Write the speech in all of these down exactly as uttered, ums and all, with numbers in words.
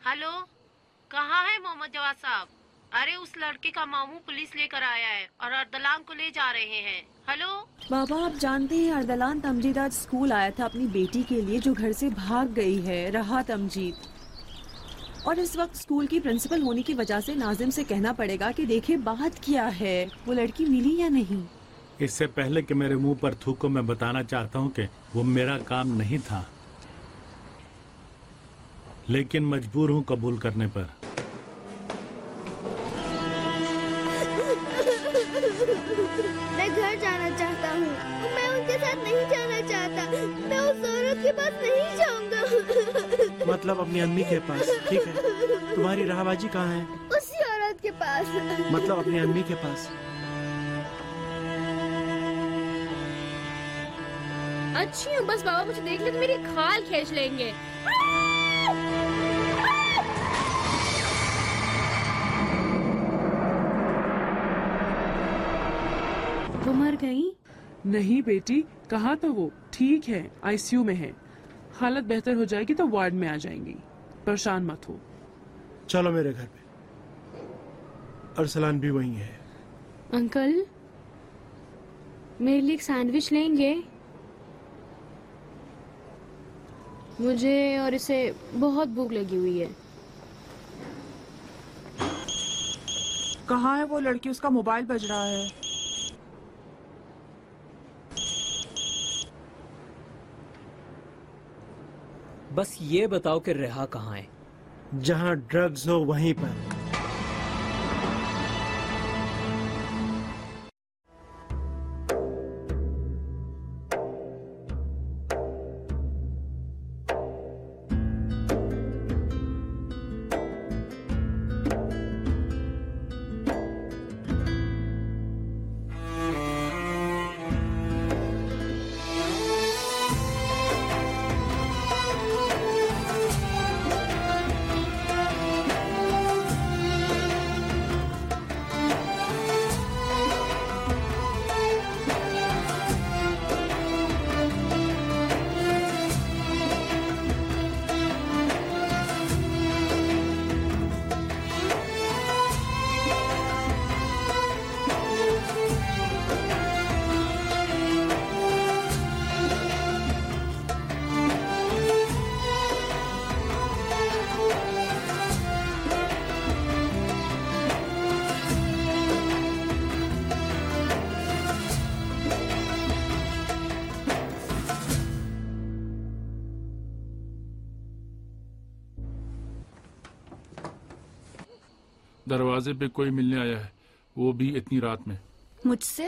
Hello, कहाँ है मोहम्मद जवाद साहब? अरे उस लड़के का मामू पुलिस लेकर आया है और अर्दलान को ले जा रहे हैं। हेलो बाबा, आप जानते हैं अर्दलान तमजीद आज स्कूल आया था अपनी बेटी के लिए जो घर से भाग गई है, रहा तमजीद। और इस वक्त स्कूल की प्रिंसिपल होने की वजह से नाजिम से कहना पड़ेगा कि देखे बात क्या है, वो लड़की मिली या नहीं। इससे पहले कि मेरे मुंह पर थूको, मैं बताना चाहता हूँ कि वो मेरा काम नहीं था, लेकिन मजबूर हूँ कबूल करने पर। मैं घर जाना चाहता हूँ। मैं उनके साथ नहीं जाना चाहता। मैं उस औरत के पास नहीं जाऊंगा। मतलब अपनी अम्मी के पास? ठीक है, तुम्हारी राहबाजी कहाँ है? उसी औरत के पास। मतलब अपनी अम्मी के पास? अच्छी हूँ, बस बाबा मुझे देख ले तो मेरी खाल खींच लेंगे। वो मर गई? नहीं बेटी, कहा तो वो ठीक है, आईसीयू में है। हालत बेहतर हो जाएगी तो वार्ड में आ जाएंगी, परेशान मत हो। चलो मेरे घर पे, अरसलान भी वहीं है। अंकल, मेरे लिए एक सैंडविच लेंगे? मुझे और इसे बहुत भूख लगी हुई है। कहाँ है वो लड़की? उसका मोबाइल बज रहा है। बस ये बताओ कि रेहा कहाँ है? जहाँ ड्रग्स हो वहीं पर। दरवाजे पे कोई मिलने आया है, वो भी इतनी रात में। मुझसे?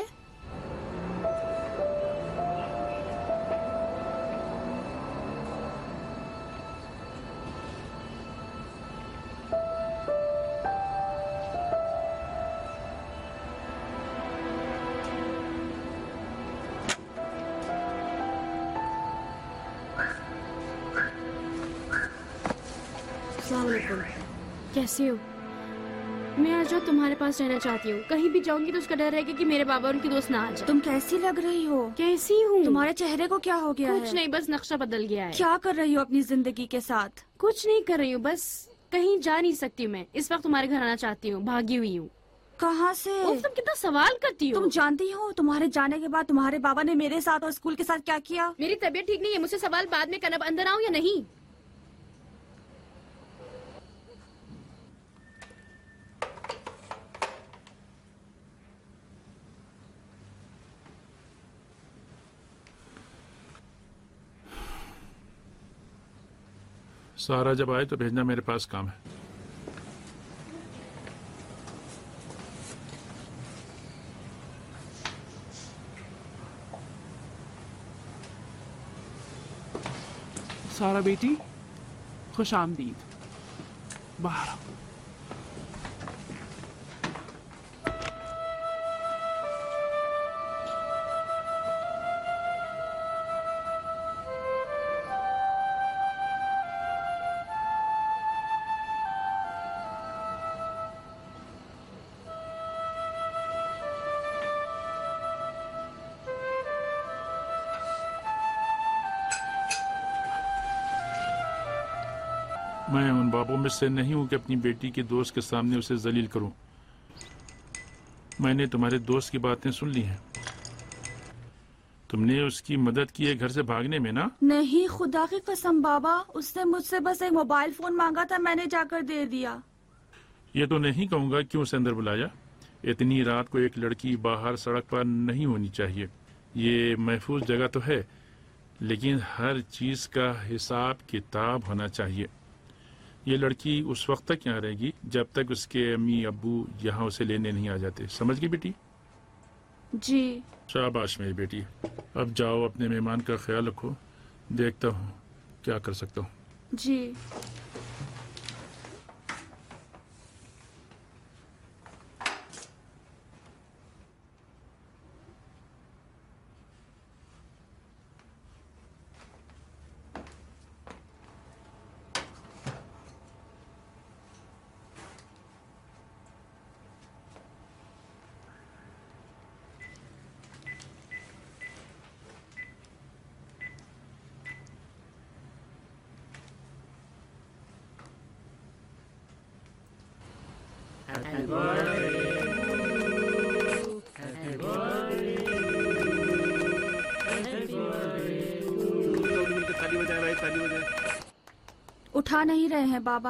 अस्सलाम वालेकुम। कैसे हो? मैं आज जो तुम्हारे पास रहना चाहती हूँ। कहीं भी जाऊंगी तो उसका डर रहेगा कि मेरे बाबा और उनकी दोस्त ना आ जाए। तुम कैसी लग रही हो? कैसी हूँ? तुम्हारे चेहरे को क्या हो गया है? कुछ नहीं, बस नक्शा बदल गया है। क्या कर रही हो अपनी जिंदगी के साथ? कुछ नहीं कर रही हूँ, बस कहीं जा नहीं सकती मैं। इस वक्त तुम्हारे घर आना चाहती हूँ, भागी हुई हूँ। कहाँ से? तुम कितना सवाल करती हो। तुम जानती हो तुम्हारे जाने के बाद तुम्हारे बाबा ने मेरे साथ और स्कूल के साथ क्या किया? मेरी तबीयत ठीक नहीं है, मुझसे सवाल बाद में करना। अंदर आऊँ या नहीं? सारा जब आए तो भेजना, मेरे पास काम है। सारा बेटी, खुश आमदीद। बाहर आओ। मैं उन बापों में से नहीं हूं कि अपनी बेटी के दोस्त के सामने उसे जलील करूं। मैंने तुम्हारे दोस्त की बातें सुन ली हैं। तुमने उसकी मदद की है घर से भागने में ना? नहीं, खुदा की कसम बाबा, उसने मुझसे बस एक मोबाइल फोन मांगा था, मैंने जाकर दे दिया। ये तो नहीं कहूंगा क्यों उसे अंदर बुलाया। इतनी रात को एक लड़की बाहर सड़क पर नहीं होनी चाहिए। ये महफूज जगह तो है, लेकिन हर चीज का हिसाब किताब होना चाहिए। ये लड़की उस वक्त तक यहाँ रहेगी जब तक उसके अम्मी अब्बू यहाँ उसे लेने नहीं आ जाते। समझ गई बेटी? जी। शाबाश मेरी बेटी। अब जाओ, अपने मेहमान का ख्याल रखो। देखता हूँ क्या कर सकता हूँ। जी। उठा नहीं रहे हैं बाबा।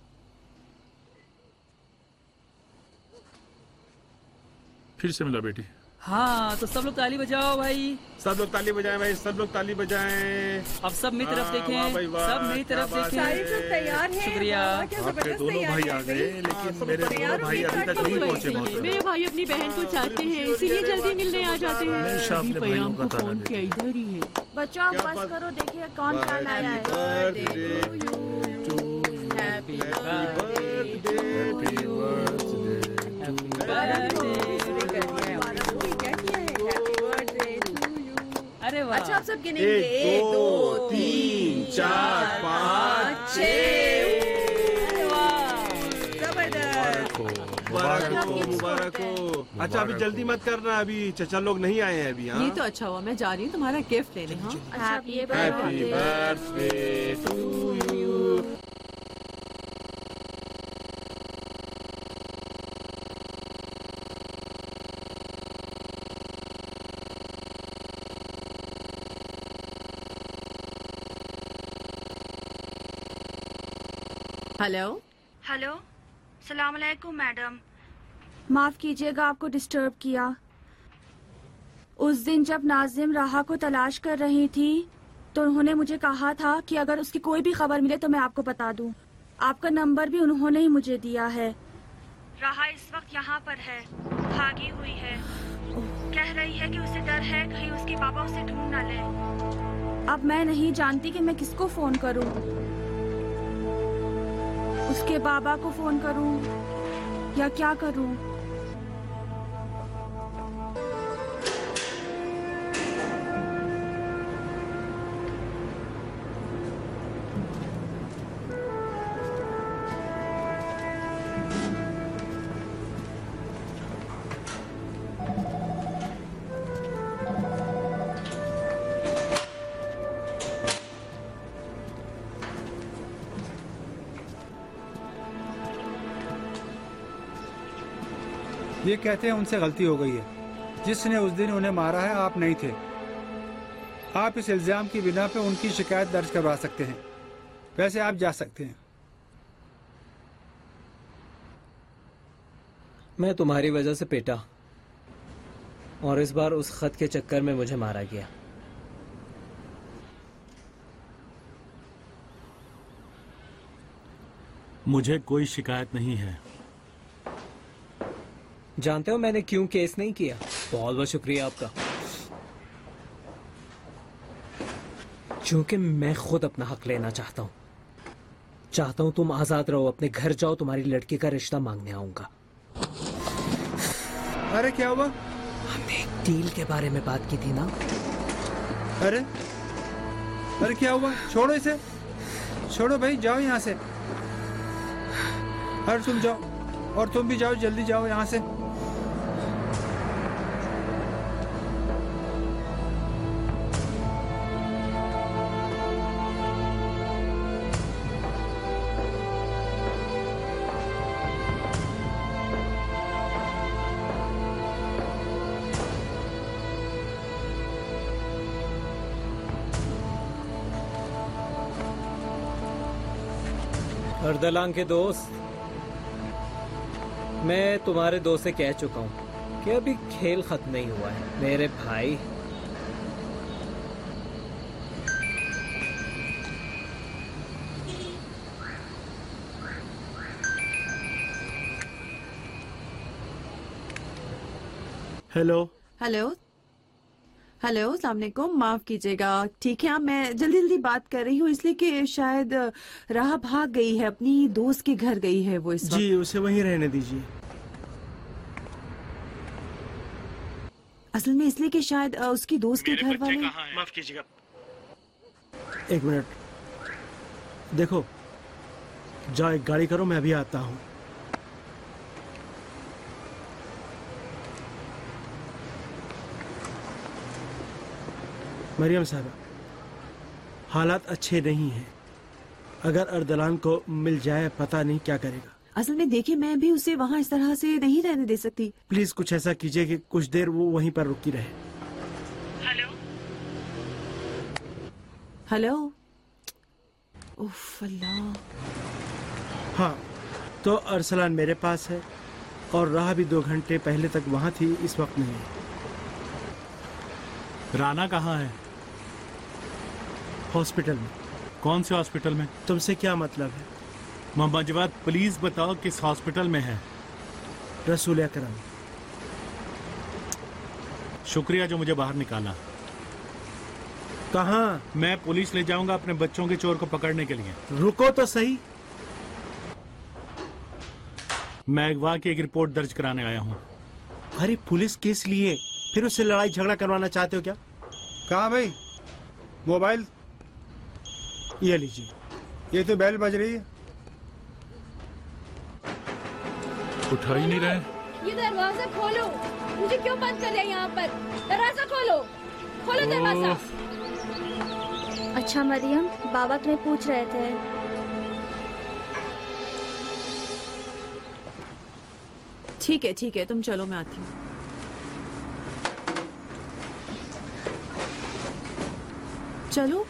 फिर से मिला बेटी। हाँ, तो सब लोग ताली बजाओ भाई। सब लोग ताली बजाएं भाई, सब लोग ताली बजाएं। अब सब मेरी तरफ देखें, सब मेरी तरफ देखें। सारे सब तैयार हैं। शुक्रिया। आपके दोनों भाई आ गए, लेकिन मेरे दोनों भाई अभी तक नहीं पहुंचे मौके। मेरे भाई अपनी बहन को चाहते हैं, इसीलिए जल्दी मिलने आ जाते हैं। हमेशा अपने भाइयों का ताना फोन किया, इधर ही है। बच्चों आप बस करो, देखिए कौन कौन आया है। अरे वाह। अच्छा, आप सब गिनेंगे। एक, दो, तीन, चार, पाँच, छह। जबरदस्त। मुबारक हो, मुबारक हो। अच्छा, अभी जल्दी मत करना, अभी चचा लोग नहीं आए हैं अभी। हाँ, ये तो अच्छा हुआ, मैं जा रही हूँ तुम्हारा गिफ्ट लेने। हाँ, happy birthday to you. Hello. Hello, सलाम अलैकुम मैडम। माफ कीजिएगा आपको डिस्टर्ब किया। उस दिन जब नाजिम राहा को तलाश कर रही थी तो उन्होंने मुझे कहा था कि अगर उसकी कोई भी खबर मिले तो मैं आपको बता दूं। आपका नंबर भी उन्होंने ही मुझे दिया है। राहा इस वक्त यहाँ पर है, भागी हुई है। कह रही है कि उसे डर है कहीं उसके पापा उसे ढूंढ न ले। अब मैं नहीं जानती कि मैं किसको फोन करूं। उसके बाबा को फोन करूं या क्या करूं? ये कहते हैं उनसे गलती हो गई है। जिसने उस दिन उन्हें मारा है आप नहीं थे। आप इस इल्जाम की बिना पे उनकी शिकायत दर्ज करवा सकते हैं। वैसे आप जा सकते हैं। मैं तुम्हारी वजह से पेटा और इस बार उस खत के चक्कर में मुझे मारा गया। मुझे कोई शिकायत नहीं है। जानते हो मैंने क्यों केस नहीं किया? बहुत बहुत शुक्रिया आपका। क्योंकि मैं खुद अपना हक लेना चाहता हूं। चाहता हूं तुम आजाद रहो, अपने घर जाओ, तुम्हारी लड़की का रिश्ता मांगने आऊंगा। अरे क्या हुआ? हमने एक डील के बारे में बात की थी ना। अरे अरे क्या हुआ? छोड़ो इसे, छोड़ो भाई, जाओ यहाँ से। अरे तुम जाओ, और तुम भी जाओ, जल्दी जाओ यहाँ से। अर्दलान के दोस्त, मैं तुम्हारे दोस्त से कह चुका हूँ कि अभी खेल खत्म नहीं हुआ है मेरे भाई। हेलो हेलो हेलो, अस्सलाम वालेकुम। माफ कीजिएगा, ठीक है। हाँ, मैं जल्दी जल्दी बात कर रही हूँ इसलिए कि शायद राह भाग गई है, अपनी दोस्त के घर गई है वो इस वक्त। जी, उसे वहीं रहने दीजिए। असल में इसलिए कि शायद अ, उसकी दोस्त के घर वाले। माफ कीजिएगा, एक मिनट। देखो, जाओ एक गाड़ी करो, मैं अभी आता हूँ। मरियम साहबा, हालात अच्छे नहीं हैं। अगर अर्दलान को मिल जाए, पता नहीं क्या करेगा। असल में देखिए, मैं भी उसे वहाँ इस तरह से नहीं रहने दे सकती। प्लीज कुछ ऐसा कीजिए कि कुछ देर वो वहीं पर रुकी रहे। हेलो हेलो, उफ अल्लाह। हाँ, तो अरसलान मेरे पास है और राह भी दो घंटे पहले तक वहाँ थी, इस वक्त नहीं है। राना कहाँ है? हॉस्पिटल में। कौन से हॉस्पिटल में? तुमसे क्या मतलब है? मोहम्मद जवाद, प्लीज बताओ किस हॉस्पिटल में है? रसूल अकरम। शुक्रिया जो मुझे बाहर निकाला। कहाँ? मैं पुलिस ले जाऊंगा अपने बच्चों के चोर को पकड़ने के लिए। रुको तो सही। मैं अगवा की एक रिपोर्ट दर्ज कराने आया हूँ। अरे पुलिस केस लिए फिर उससे लड़ाई झगड़ा करवाना चाहते हो क्या? कहाँ भाई मोबाइल? ये लीजिए। ये तो बेल बज रही है। उठा ही नहीं रहे। ये दरवाजा खोलो, मुझे क्यों बंद कर रहे हैं यहाँ पर? दरवाजा खोलो, खोलो दरवाजा। अच्छा मरियम, बाबा तुम्हें पूछ रहे थे। ठीक है ठीक है, तुम चलो, मैं आती हूँ। चलो।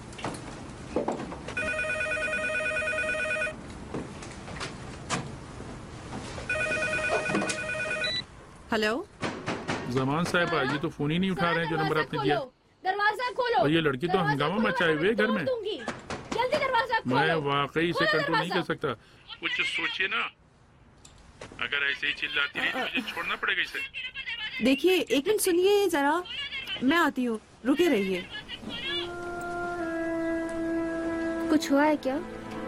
हेलो जमान साहब, ये तो फोन ही नहीं उठा रहे हैं जो नंबर आपने दिया। दरवाजा खोलो। और ये लड़की तो हंगामा मचाए हुए घर में। जल्दी दरवाजा खोलो। मैं वाकई इसे कंट्रोल नहीं कर सकता। कुछ सोचिए ना, अगर ऐसे ही चिल्लाती रही तो मुझे छोड़ना पड़ेगा इसे। देखिए, एक मिनट सुनिए जरा, मैं आती हूँ, रुके रहिए। कुछ हुआ है क्या?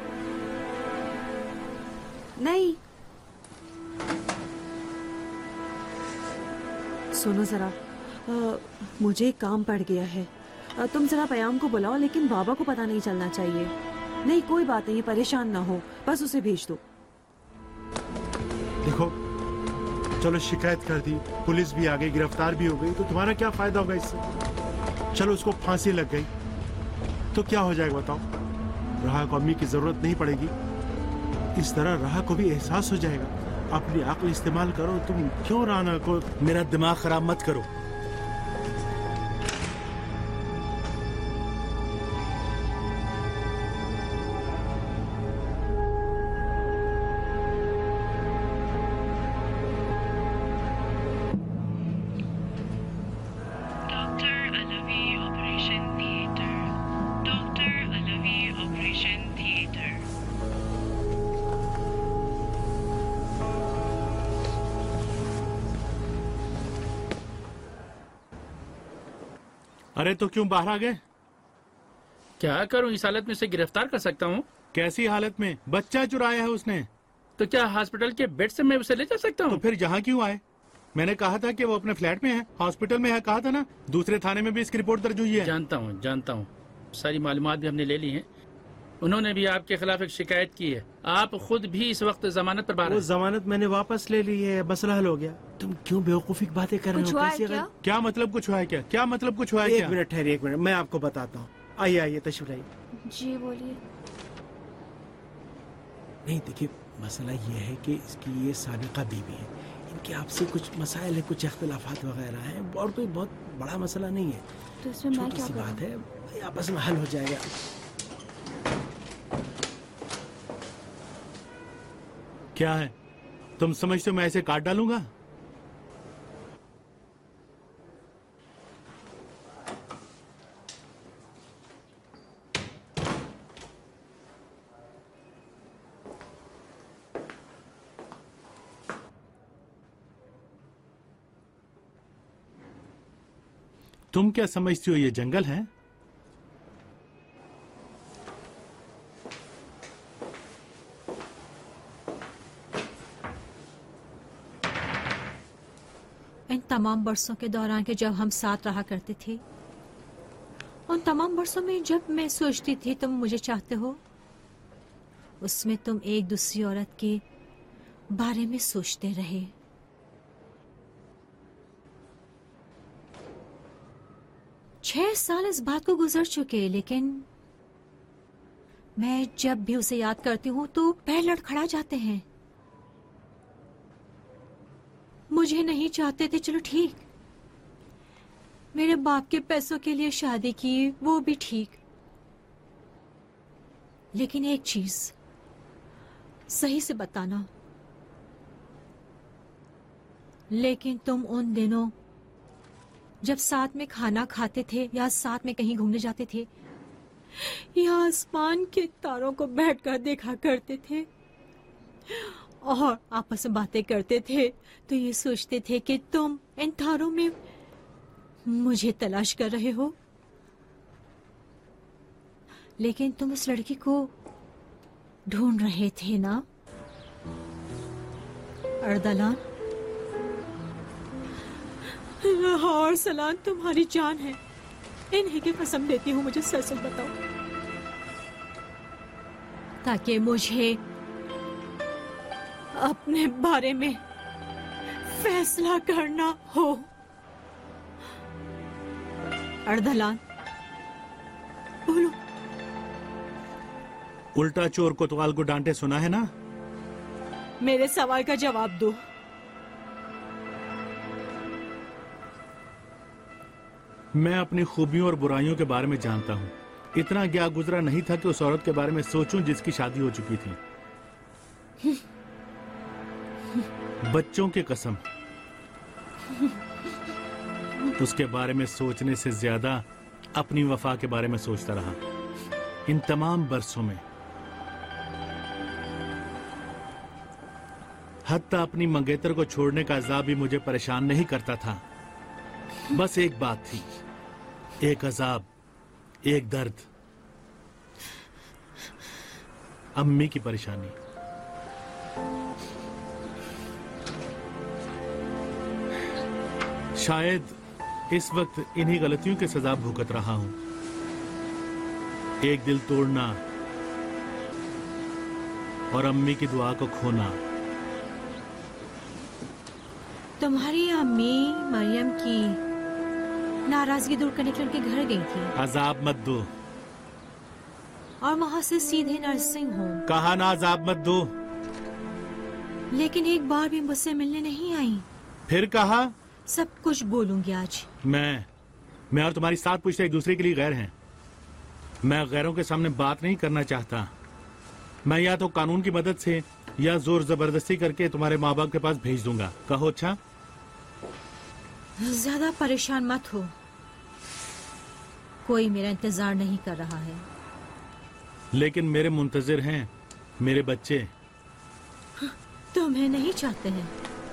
नहीं। सुनो जरा, आ, मुझे एक काम पड़ गया है। आ, तुम जरा पयाम को बुलाओ, लेकिन बाबा को पता नहीं चलना चाहिए। नहीं, कोई बात नहीं, परेशान ना हो, बस उसे भेज दो। देखो, चलो शिकायत कर दी, पुलिस भी आ गई, गिरफ्तार भी हो गई, तो तुम्हारा क्या फायदा होगा इससे? चलो उसको फांसी लग गई तो क्या हो जाएगा बताओ? राह को अम्मी की जरूरत नहीं पड़ेगी। इस तरह राह को भी एहसास हो जाएगा। अपनी अक्ल इस्तेमाल करो। तुम क्यों राना को मेरा दिमाग खराब मत करो। अरे तो क्यों बाहर आ गए? क्या करूं, इस हालत में इसे गिरफ्तार कर सकता हूं? कैसी हालत में? बच्चा चुराया है उसने। तो क्या हॉस्पिटल के बेड से मैं उसे ले जा सकता हूं? तो फिर यहाँ क्यों आए? मैंने कहा था कि वो अपने फ्लैट में है, हॉस्पिटल में है, कहा था ना। दूसरे थाने में भी इसकी रिपोर्ट दर्ज हुई है। जानता हूँ जानता हूँ, सारी मालूमात भी हमने ले ली है। उन्होंने भी आपके खिलाफ एक शिकायत की है। आप खुद भी इस वक्त जमानत पर बाहर वो हैं। जमानत मैंने वापस ले ली है, मसला हल हो गया। तुम क्यों बेवकूफी की बातें कर रहे कुछ हो? हुआ है कैसे क्या? अगर- क्या मतलब कुछ हुआ है क्या? क्या मतलब कुछ हुआ है एक क्या? मिनट ठहरिए, एक मिनट, मैं आपको बताता हूँ। आइए आइए, तशरीफ लाइए। जी बोलिए। नहीं देखिए, मसला ये है कि इसकी ये साबिका बीवी है, इनके आपसे कुछ मसाइल है, कुछ अख्तिलाफात वगैरह हैं, और कोई बहुत बड़ा मसला नहीं है, तो इसमें मैं छोटी क्या सी करूं? बात है, आपस में हल हो जाएगा। क्या है, तुम समझते हो मैं ऐसे काट डालूंगा? तुम क्या समझती हो ये जंगल है? इन तमाम बरसों के दौरान के जब हम साथ रहा करते थे, उन तमाम बरसों में जब मैं सोचती थी तुम मुझे चाहते हो, उसमें तुम एक दूसरी औरत के बारे में सोचते रहे। छह साल इस बात को गुजर चुके, लेकिन मैं जब भी उसे याद करती हूँ तो पैर लड़खड़ा जाते हैं। मुझे नहीं चाहते थे, चलो ठीक, मेरे बाप के पैसों के लिए शादी की, वो भी ठीक, लेकिन एक चीज सही से बताना, लेकिन तुम उन दिनों जब साथ में खाना खाते थे या साथ में कहीं घूमने जाते थे या आसमान के तारों को बैठकर देखा करते थे और आपस में बातें करते थे, तो ये सोचते थे कि तुम इन तारों में मुझे तलाश कर रहे हो, लेकिन तुम उस लड़की को ढूंढ रहे थे ना? अर्दलान, राहा और सलान तुम्हारी जान है, इन्हीं की कसम देती हूँ, मुझे सच सच बताओ, ताकि मुझे अपने बारे में फैसला करना हो। अर्दलान, बोलो। उल्टा चोर कोतवाल को डांटे सुना है ना? मेरे सवाल का जवाब दो। मैं अपनी खूबियों और बुराइयों के बारे में जानता हूँ। इतना ज्ञान गुजरा नहीं था कि उस औरत के बारे में सोचूं जिसकी शादी हो चुकी थी। बच्चों की कसम, उसके बारे में सोचने से ज्यादा अपनी वफा के बारे में सोचता रहा इन तमाम बरसों में। हत्ता अपनी मंगेतर को छोड़ने का अजाब भी मुझे परेशान नहीं करता था। बस एक बात थी, एक अजाब, एक दर्द, अम्मी की परेशानी। शायद इस वक्त इन्हीं गलतियों की सजा भुगत रहा हूं। एक दिल तोड़ना और अम्मी की दुआ को खोना। तुम्हारी अम्मी मरियम की नाराजगी दूर करने के लिए उनके घर गई थी। अजाब मत दो। और वहां से सीधे नर्सिंग होम। कहा ना अजाब मत दो। लेकिन एक बार भी मुझसे मिलने नहीं आई। फिर कहा सब कुछ बोलूंगी आज। मैं मैं और तुम्हारी साथ पूछते एक दूसरे के लिए गैर हैं। मैं गैरों के सामने बात नहीं करना चाहता। मैं या तो कानून की मदद से या जोर जबरदस्ती करके तुम्हारे माँ बाप के पास भेज दूंगा। कहो अच्छा? ज्यादा परेशान मत हो, कोई मेरा इंतजार नहीं कर रहा है। लेकिन मेरे मुंतजिर हैं मेरे बच्चे। तुम्हें नहीं चाहते हैं।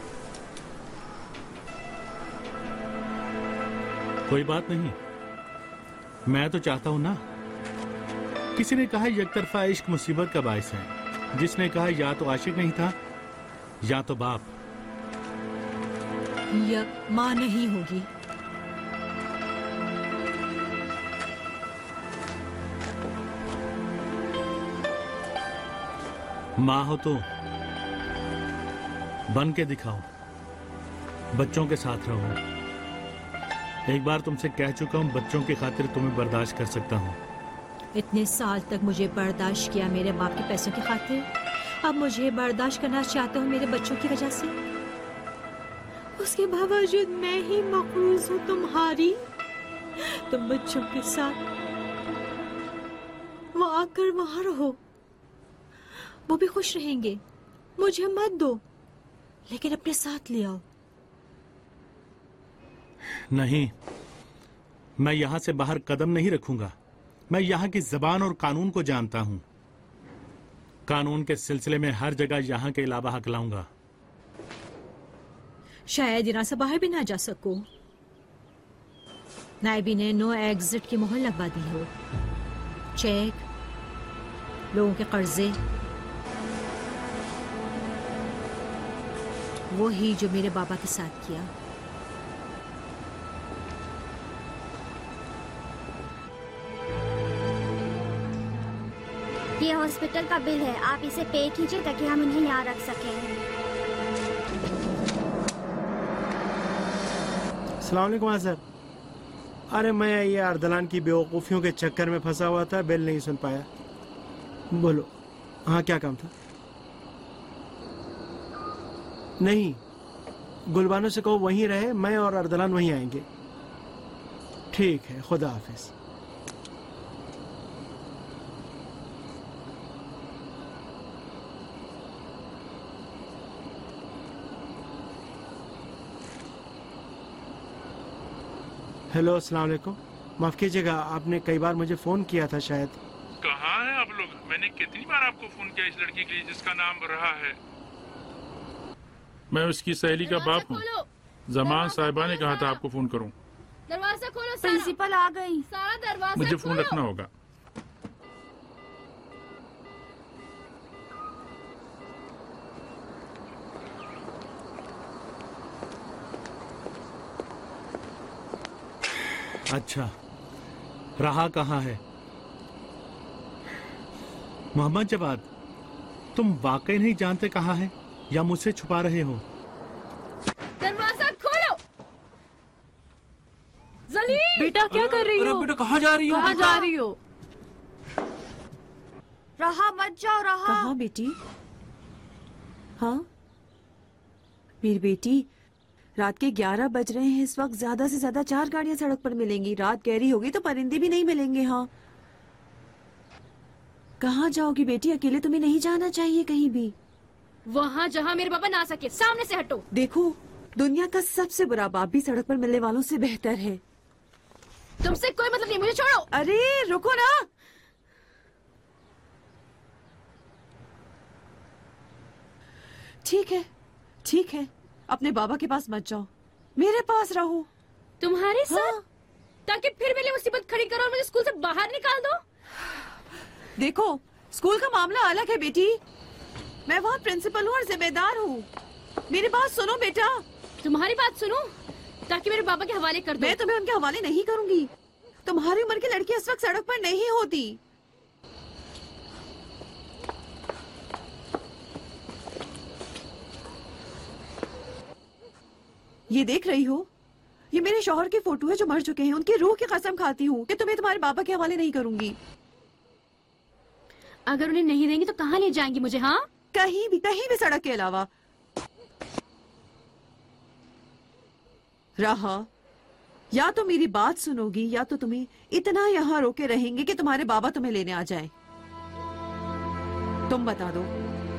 कोई बात नहीं, मैं तो चाहता हूं ना। किसी ने कहा यकतरफा इश्क मुसीबत का बायस है। जिसने कहा या तो आशिक नहीं था या तो बाप। या माँ नहीं होगी। माँ हो तो बन के दिखाओ, बच्चों के साथ रहो। एक बार तुमसे कह चुका हूँ, बच्चों की खातिर तुम्हें बर्दाश्त कर सकता हूँ। इतने साल तक मुझे बर्दाश्त किया मेरे बाप के पैसों की खातिर, अब मुझे बर्दाश्त करना चाहता हूँ मेरे बच्चों की वजह से। उसके बावजूद मैं ही मकरूज हूँ तुम्हारी। तुम बच्चों के साथ वो आकर वहां रहो, वो भी खुश रहेंगे। मुझे मत दो, लेकिन अपने साथ ले आओ। नहीं, मैं यहाँ से बाहर कदम नहीं रखूंगा। मैं यहाँ की जबान और कानून को जानता हूँ। कानून के सिलसिले में हर जगह यहाँ के अलावा हक लाऊंगा। शायद यहाँ से बाहर भी ना जा सको। नायबी ने नो एग्जिट की मोहर लगवा दी हो। चेक, लोगों के कर्जे, वो ही जो मेरे बाबा के साथ किया। ये हॉस्पिटल का बिल है, आप इसे पे कीजिए ताकि हम इन्हें यहाँ रख सकें। अस्सलाम वालेकुम सर। अरे मैं ये अर्दलान की बेवकूफ़ियों के चक्कर में फंसा हुआ था, बेल नहीं सुन पाया। बोलो, हाँ क्या काम था? नहीं, गुलबानो से कहो वहीं रहे, मैं और अर्दलान वहीं आएंगे। ठीक है, खुदा हाफिज। हेलो, अस्सलाम वालेकुम। माफ कीजिएगा, आपने कई बार मुझे फोन किया था शायद। कहाँ हैं आप लोग? मैंने कितनी बार आपको फोन किया इस लड़की के लिए जिसका नाम रहा है। मैं उसकी सहेली का बाप हूँ। जमान साहिबा ने कहा था आपको फोन करूँ। दरवाजा खोलो। प्रिंसिपल आ गई। सारा दरवाजा मुझे फोन रखना होगा। अच्छा, रहा कहाँ है? मोहम्मद जवाद, तुम वाकई नहीं जानते कहाँ है या मुझसे छुपा रहे हो? दरवाजा खोलो। जलील, बेटा क्या कर रही हो? बेटा कहाँ जा रही हो? कहाँ जा रही हो? रहा मत जाओ। रहा कहाँ बेटी? हाँ मेरी बेटी, रात के ग्यारह बज रहे हैं। इस वक्त ज्यादा से ज्यादा चार गाड़ियां सड़क पर मिलेंगी। रात गहरी होगी तो परिंदे भी नहीं मिलेंगे। हाँ, कहाँ जाओगी बेटी? अकेले तुम्हें नहीं जाना चाहिए कहीं भी। वहाँ जहाँ मेरे पापा ना सके। सामने से हटो। देखो, दुनिया का सबसे बुरा बाप भी सड़क पर मिलने वालों से बेहतर है। तुमसे कोई मतलब नहीं, मुझे छोड़ो। अरे रुको ना। ठीक है, ठीक है, अपने बाबा के पास मत जाओ, मेरे पास रहो। तुम्हारे साथ? हाँ। ताकि फिर मेरी मुसीबत खड़ी करो और मुझे स्कूल से बाहर निकाल दो। देखो, स्कूल का मामला अलग है बेटी। मैं वहाँ प्रिंसिपल हूँ और जिम्मेदार हूँ। मेरी बात सुनो बेटा। तुम्हारी बात सुनो ताकि मेरे बाबा के हवाले कर दो। मैं तुम्हें उनके हवाले नहीं करूंगी। तुम्हारी उम्र की लड़की इस वक्त सड़क पर नहीं होती। ये देख रही हो, ये मेरे शौहर की फोटो है जो मर चुके हैं। उनकी रूह की कसम खाती हूँ कि तुम्हें तुम्हारे बाबा के हवाले नहीं करूंगी। अगर उन्हें नहीं देंगी तो कहाँ ले जाएंगी मुझे? हाँ, कहीं भी, कहीं भी सड़क के अलावा। रहा, या तो मेरी बात सुनोगी या तो तुम्हें इतना यहाँ रोके रहेंगे कि तुम्हारे बाबा तुम्हें लेने आ जाएं। तुम बता दो।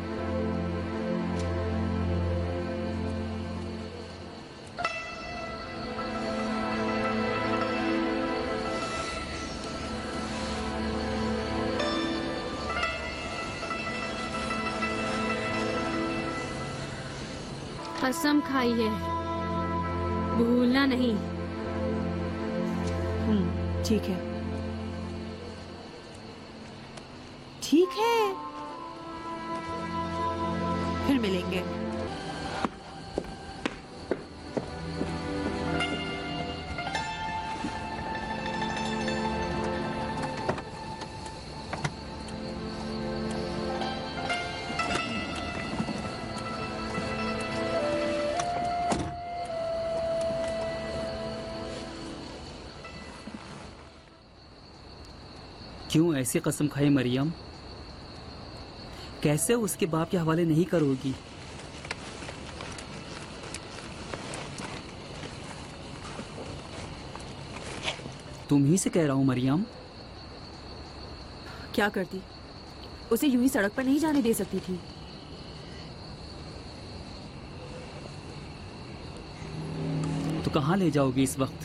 कसम खाई है, भूलना नहीं। हम्म, ठीक है, ठीक है, फिर मिलेंगे। क्यों ऐसी कसम खाई मरियम? कैसे उसके बाप के हवाले नहीं करोगी? तुम ही से कह रहा हूं मरियम। क्या करती? उसे यूं ही सड़क पर नहीं जाने दे सकती थी। तो कहाँ ले जाओगी इस वक्त?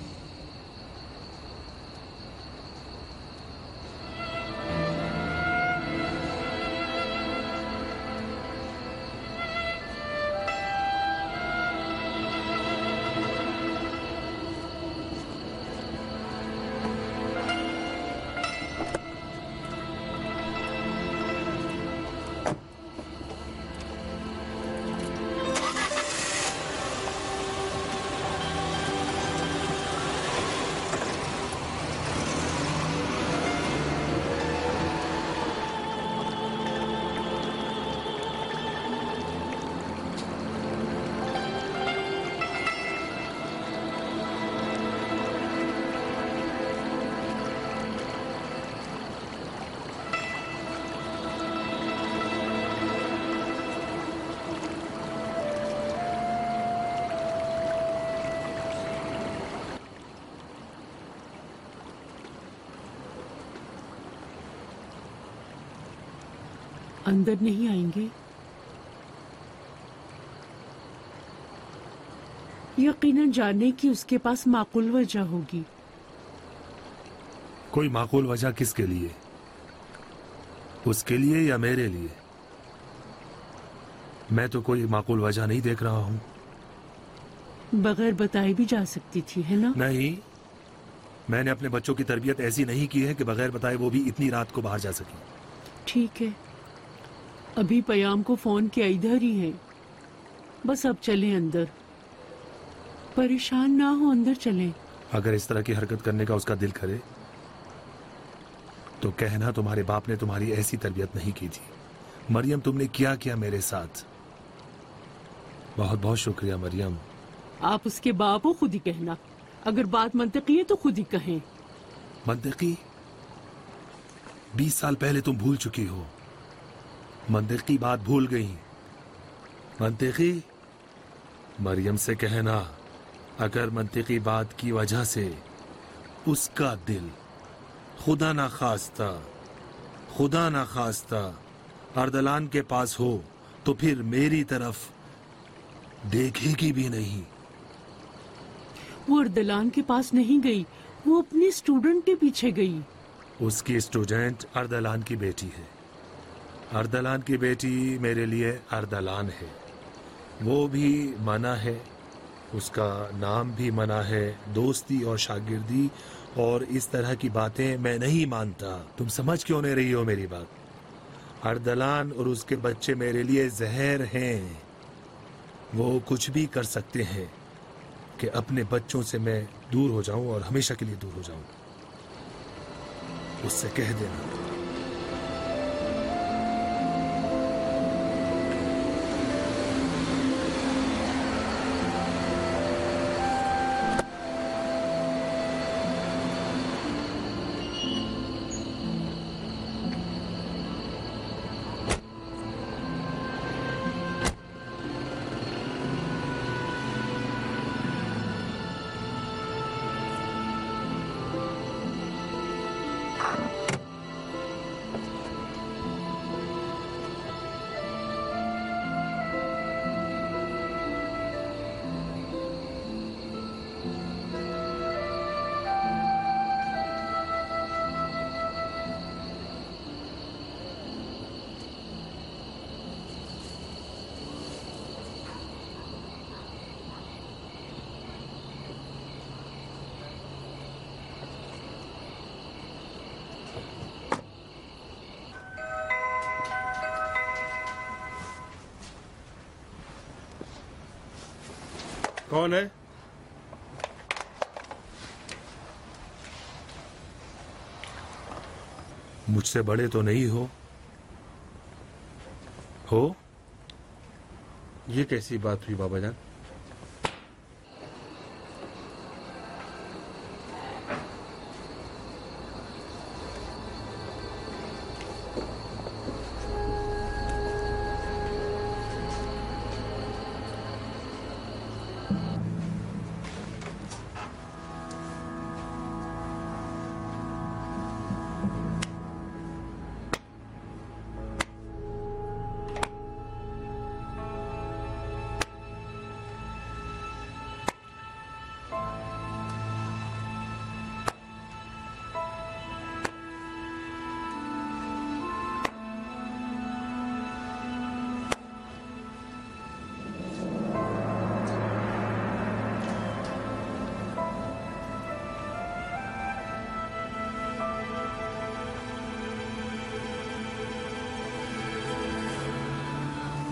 अंदर नहीं आएंगे? यकीनन जानने की उसके पास माकूल वजह होगी। कोई माकूल वजह किसके लिए? उसके लिए या मेरे लिए? मैं तो कोई माकूल वजह नहीं देख रहा हूं। बगैर बताए भी जा सकती थी, है ना? नहीं, मैंने अपने बच्चों की तरबियत ऐसी नहीं की है कि बगैर बताए वो भी इतनी रात को बाहर जा सके। ठीक है, अभी पयाम को फोन किया, इधर ही है। बस अब चलें अंदर। परेशान ना हो, अंदर चलें। अगर इस तरह की हरकत करने का उसका दिल करे तो कहना तुम्हारे बाप ने तुम्हारी ऐसी तरबियत नहीं की थी। मरियम, तुमने क्या किया मेरे साथ? बहुत बहुत शुक्रिया मरियम। आप उसके बाप हो, खुद ही कहना। अगर बात मंतकी है तो खुद ही कहें। मंतकी? बीस साल पहले तुम भूल चुकी हो। मंतकी बात भूल गई। मंतकी? मरियम से कहना अगर मंतकी बात की वजह से उसका दिल खुदा ना खास्ता खुदा ना खास्ता अर्दलान के पास हो तो फिर मेरी तरफ देखेगी भी नहीं। वो अर्दलान के पास नहीं गई, वो अपनी स्टूडेंट के पीछे गई। उसकी स्टूडेंट अर्दलान की बेटी है। अर्दलान की बेटी मेरे लिए अर्दलान है। वो भी मना है, उसका नाम भी मना है। दोस्ती और शागिर्दी और इस तरह की बातें मैं नहीं मानता। तुम समझ क्यों नहीं रही हो मेरी बात? अर्दलान और उसके बच्चे मेरे लिए जहर हैं। वो कुछ भी कर सकते हैं कि अपने बच्चों से मैं दूर हो जाऊं और हमेशा के लिए दूर हो जाऊं। उससे कह देना। कौन है? मुझसे बड़े तो नहीं हो? हो? ये कैसी बात हुई बाबा जान?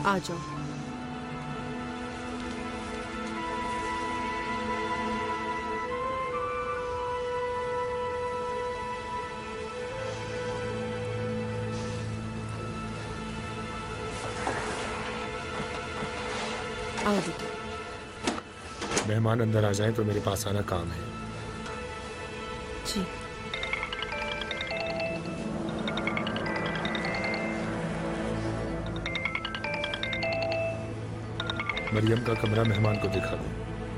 आ जाओ। आओ बेटा। मेहमान अंदर आ जाएं तो मेरे पास आना काम है। जी। मरियम का कमरा मेहमान को दिखा दो।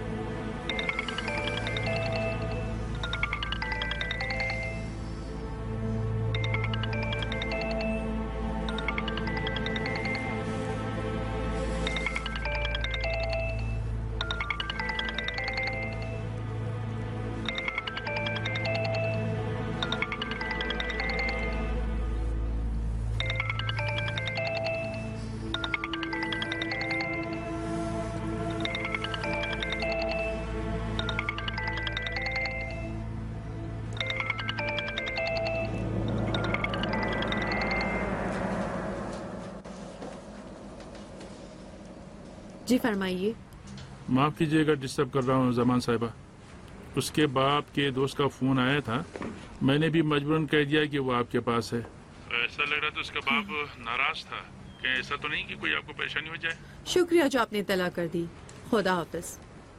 जी फरमाइए। माफ कीजिएगा डिस्टर्ब कर रहा हूँ जमान साहिबा। उसके बाप के दोस्त का फोन आया था, मैंने भी मजबूरन कह दिया कि वो आपके पास है। ऐसा लग रहा था उसका बाप नाराज था। क्या ऐसा तो नहीं कि कोई आपको परेशानी हो जाए? शुक्रिया जो आपने इत्तला कर दी। खुदा हाफिज।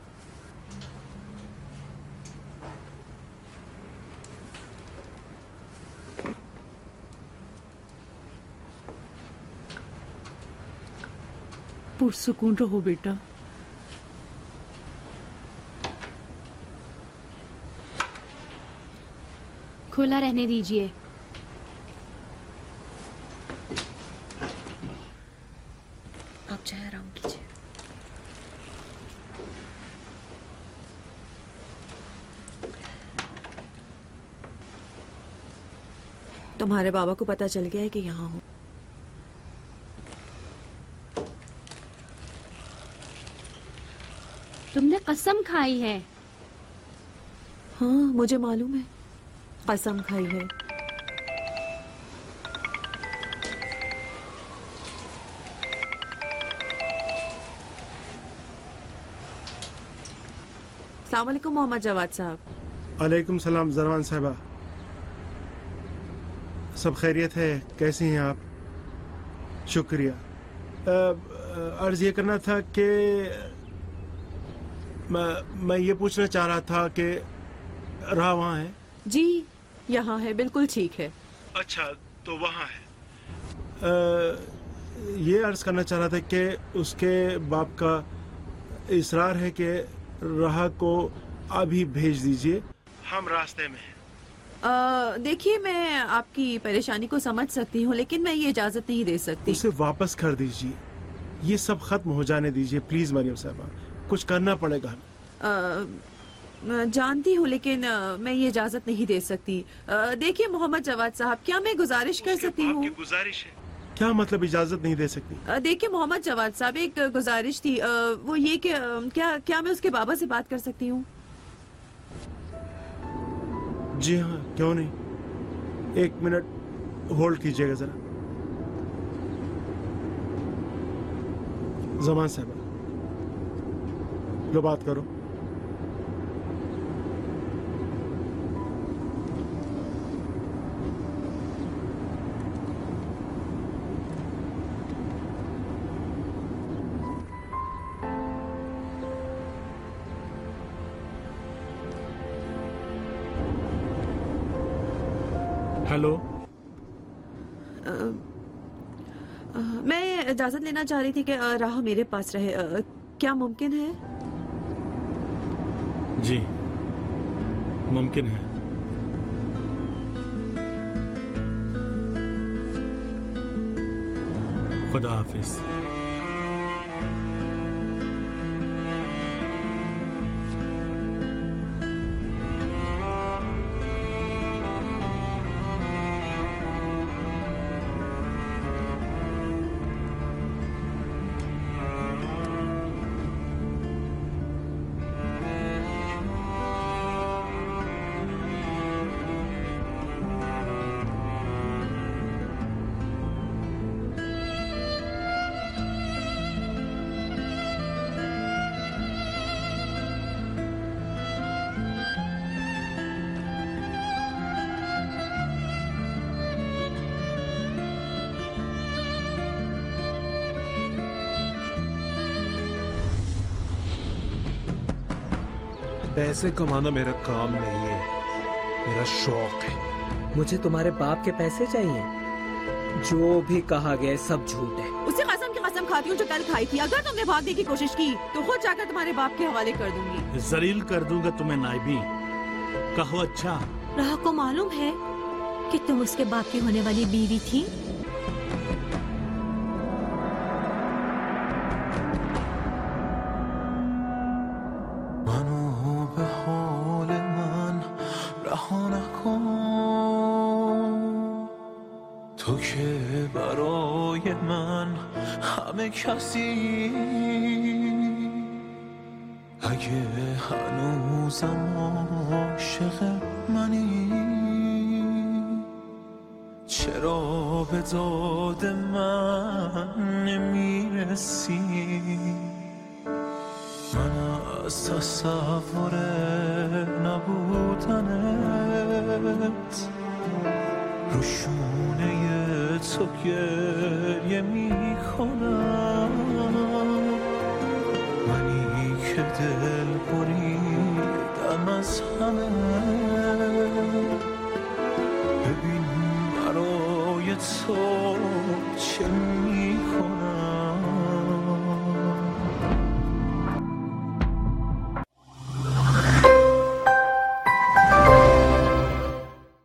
पुरसुकून रहो बेटा। खुला रहने दीजिए। आप चाहे आराम कीजिए। तुम्हारे बाबा को पता चल गया है कि यहाँ हो। तुमने कसम खाई है। हाँ मुझे मालूम है, कसम खाई है। अस्सलाम वालेकुम मोहम्मद जवाद साहब। वालेकुम सलाम जरवान साहबा। सब खैरियत है? कैसी हैं आप? शुक्रिया। अर्ज ये करना था कि मैं मैं ये पूछना चाह रहा था कि रहा वहाँ है? जी यहाँ है, बिल्कुल ठीक है। अच्छा तो वहाँ है। आ, ये अर्ज करना चाह रहा था कि उसके बाप का इसरार है कि राह को अभी भेज दीजिए, हम रास्ते में हैं। देखिए मैं आपकी परेशानी को समझ सकती हूँ, लेकिन मैं ये इजाजत नहीं दे सकती। उसे वापस कर दीजिए, ये सब खत्म हो जाने दीजिए प्लीज मरियम साहबा। कुछ करना पड़ेगा हमें। जानती हूँ, लेकिन आ, मैं ये इजाजत नहीं दे सकती। देखिए मोहम्मद जवाद साहब, क्या मैं गुजारिश कर सकती हूँ? गुजारिश है? क्या मतलब इजाजत नहीं दे सकती? देखिए मोहम्मद जवाद साहब, एक गुजारिश थी। आ, वो ये कि क्या क्या मैं उसके बाबा से बात कर सकती हूँ? जी हाँ, क्यों नहीं। एक मिनट होल्ड कीजिएगा जरा। जमान साहबा, लो बात करो। हेलो। आ, आ, मैं इजाजत लेना चाह रही थी कि आ, राह मेरे पास रहे। आ, क्या मुमकिन है? जी मुमकिन है। खुदा हाफिज। पैसे कमाना मेरा काम नहीं है, मेरा शौक है। मुझे तुम्हारे बाप के पैसे चाहिए? जो भी कहा गया सब झूठ है। उसे कसम की कसम खाती हूँ जो कल खाई थी। अगर तुमने भागने की कोशिश की तो खुद जाकर तुम्हारे बाप के हवाले कर दूंगी। जलील कर दूंगा तुम्हें नाइबी। कहो अच्छा। राह को मालूम है कि तुम उसके बाप की होने वाली बीवी थी? تو که برای من همه کسی، اگه هنوزم عاشق منی، چرا به داد من نمیرسی؟ من از تصور نبودنت رو شونه تو گریه می کنم، منی که دل بریدم از همه. ببین برای تو چه می کنم.